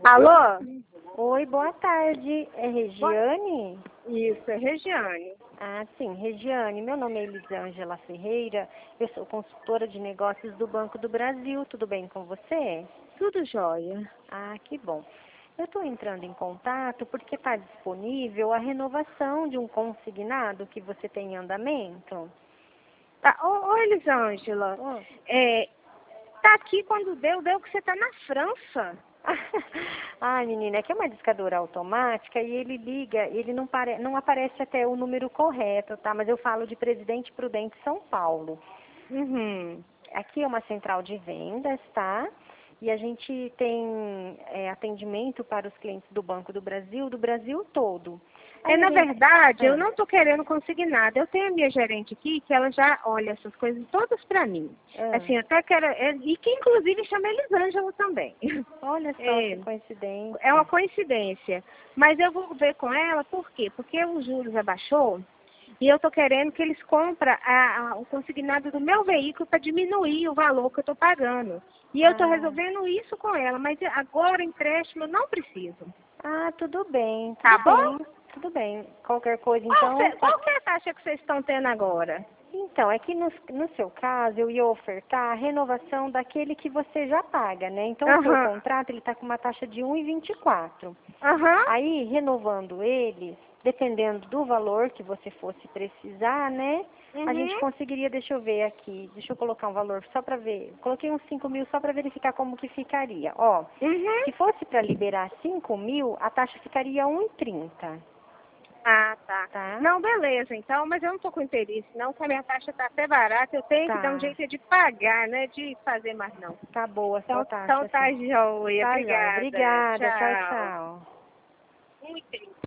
Alô? Oi, boa tarde. É Regiane? Isso, é Regiane. Ah, sim, Regiane. Meu nome é Elisângela Ferreira. Eu sou consultora de negócios do Banco do Brasil. Tudo bem com você? Tudo jóia. Ah, que bom. Eu estou entrando em contato porque está disponível a renovação de um consignado que você tem em andamento. Tá, ô Elisângela, Oh. tá aqui quando deu que você tá na França. Ai, menina, é que é uma discadora automática e ele liga, ele não aparece até o número correto, tá? Mas eu falo de Presidente Prudente, São Paulo. Uhum. Aqui é uma central de vendas, tá? E a gente tem atendimento para os clientes do Banco do Brasil todo. Aí a Na gente... verdade, eu Ah, não tô querendo consignado. Eu tenho a minha gerente aqui que ela já olha essas coisas todas pra mim. ah. Assim, até quero, e que inclusive chama Elisângela também. Olha só que É uma coincidência. coincidência. Mas eu vou ver com ela, por quê? Porque os juros abaixou e eu tô querendo que eles comprem o consignado do meu veículo para diminuir o valor que eu tô pagando. E eu tô Ah, resolvendo isso com ela, mas agora empréstimo eu não preciso. tudo bem, Tá tudo bom? bem, tudo bem. Qualquer coisa, então... Qual que é a taxa que vocês estão tendo agora? Então, é que no seu caso, eu ia ofertar a renovação daquele que você já paga, né? Então, o seu Aham, contrato, ele está com uma taxa de 1,24. aham, Aí, renovando ele, dependendo do valor que você fosse precisar, né? A gente uhum. conseguiria, deixa eu ver aqui, deixa eu colocar um valor só para ver. Coloquei uns 5 mil só para verificar como que ficaria. Ó, Uhum. se fosse para liberar 5 mil, a taxa ficaria 1,30, Ah, tá. tá? Não, beleza, então, mas eu não tô com interesse, não, porque a minha taxa tá até barata, eu tenho que dar um Tá, jeito de pagar, né, de fazer mais não. tá boa a sua Então taxa, tá sim. joia, Tá, joia. obrigada, Obrigada. Tchau, tchau. tchau. 1,30.